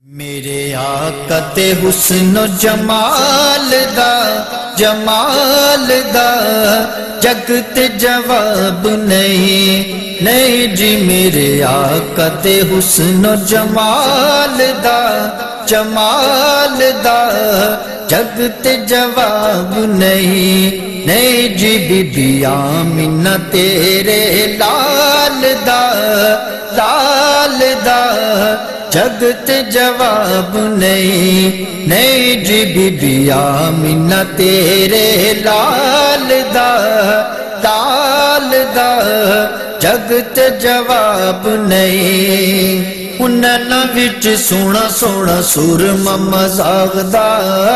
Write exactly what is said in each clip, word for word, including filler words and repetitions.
میرے آقا تے حسن و جمال دا جمال دا جگ تے جواب نہیں نہیں جی میرے آقا تے حسن و جمال دا جمال دا جگ تے جواب نہیں نہیں جی بی بی آمینہ تیرے لال دا لال دا جگ تے جواب نہیں نہیں جی بی بی آمینہ تیرے لال دا لال دا جگ تے جواب نہیں انہاں وچ سونا سونا سرما مذاق دا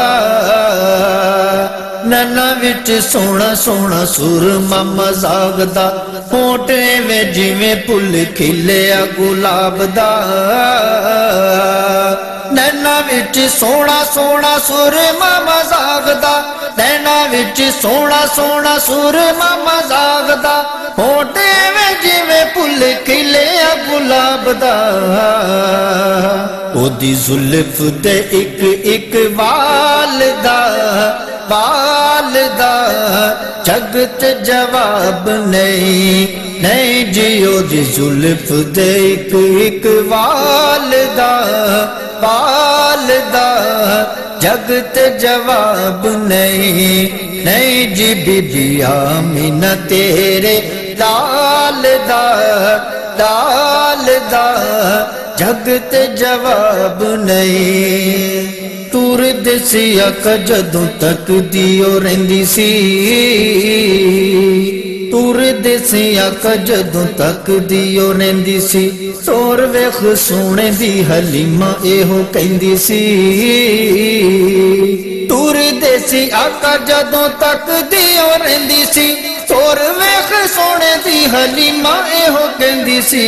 نانا وچ سونا سونا سرما مذاق دا ہونٹ ایویں جویں پھل کھلیا گلاب دا نینا وچ سونا سونا سرما مذاق دا نینا وچ سونا سونا سرما مذاق دا ہونٹ ایویں جویں پھل کھلیا گلاب دا او دی زلف دے ایک ایک وال دا وال دا جگ تے جواب نہیں نہیں جی او دی زلف دے ایک ایک وال دا وال دا جگ تے جواب نہیں نہیں جی بی بی آمینہ تیرے لال دا لال دا جگ تے جواب نہیں تور دسی آقا جدوں تک دیو رہندی سی تور دسی آقا جدوں تک دیو رہندی سی سور ویخ سونے دی حلیمہ ایہو کہندی سی تور دسی آقا جدوں تک دیو رہندی سی سور ویخ سونے دی حلیمہ ایہو کہندی سی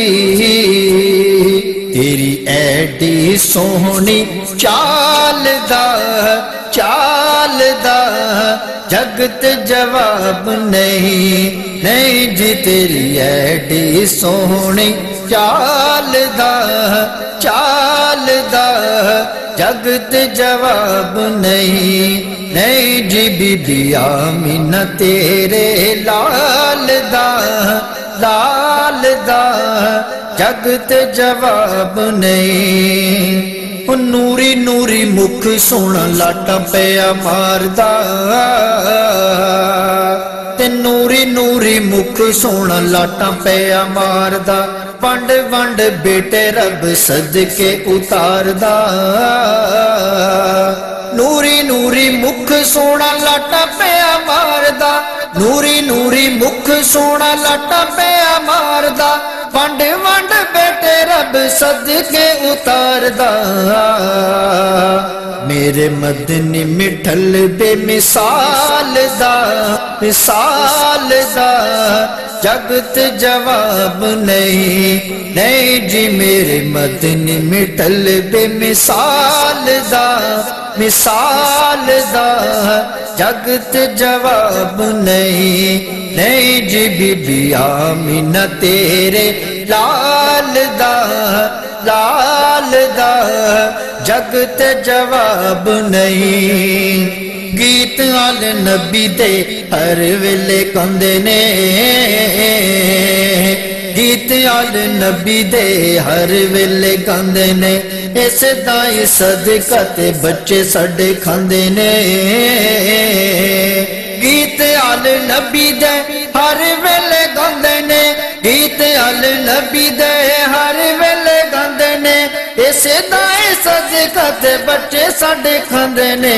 تیری ایڈی سونی چال دا چال دا جگ تے جواب نہیں نہیں جی تیری ایڈی سونی چال دا چال دا جگ تے جواب نہیں نہیں جی بی بی آمینہ تیرے لال دا لال دا جگ تے جواب نہیں نوری نوری مکھ سونا لاٹا پیا ماردا تے نوری نوری مکھ سونا لاٹا پیا ماردا ونڈ ونڈ بیٹے رب صدقے اتاردا نوری نوری مکھ سونا لاٹا پیا ماردا نوری نوری مکھ سونا لاٹا پیا ماردا ونڈ ونڈ بیٹے رب صدقے اتاردا میرے مدنی مٹھل بے مثال دا مثال دا جگ تے جواب نہیں نہیں جی میرے مدنی مٹھل بے مثال دا مثال دا جگ تے جواب نہیں نہیں جی بی بی آمینہ تیرے لال دا لال دا جگ تے جواب نہیں گیت آل نبی دے ہر ویلے گاندے نے گیت آل نبی دے ہر ویلے گاندے نے اس دائی صدقہ تے بچے ساڈے کھاندے نے گیت آل نبی دے ہر ویلے گاندے نے گیت آل نبی دے ہر ویلے گاندے نے اس دائی صدقہ تے بچے ساڈے کھاندے نے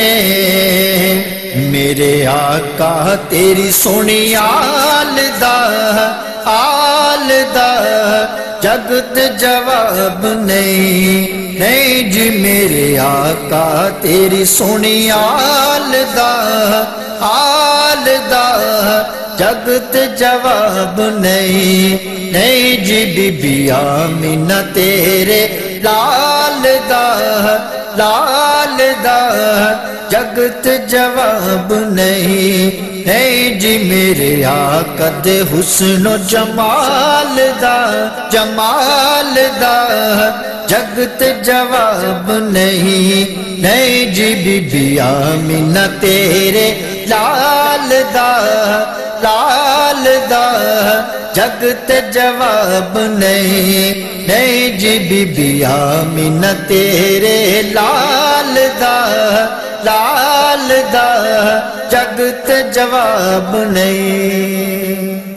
میرے آقا تیری سونی آل دا آل دا جگ تے جواب نہیں نہیں جی میرے آقا تیری سونی آل دا آل دا جگ تے جواب نہیں نہیں جی بی بی آمینہ تیرے لال دا لال دا جگت جواب نہیں ہے جی میرے آقا دے حسن و جمال دا جمال دا جگت جواب نہیں نہیں جی بی بی آمینہ تیرے لال دا لال دا جگت جواب نہیں نہیں جی بی بی آمینہ تیرے لال دا لال دا جگت جواب نہیں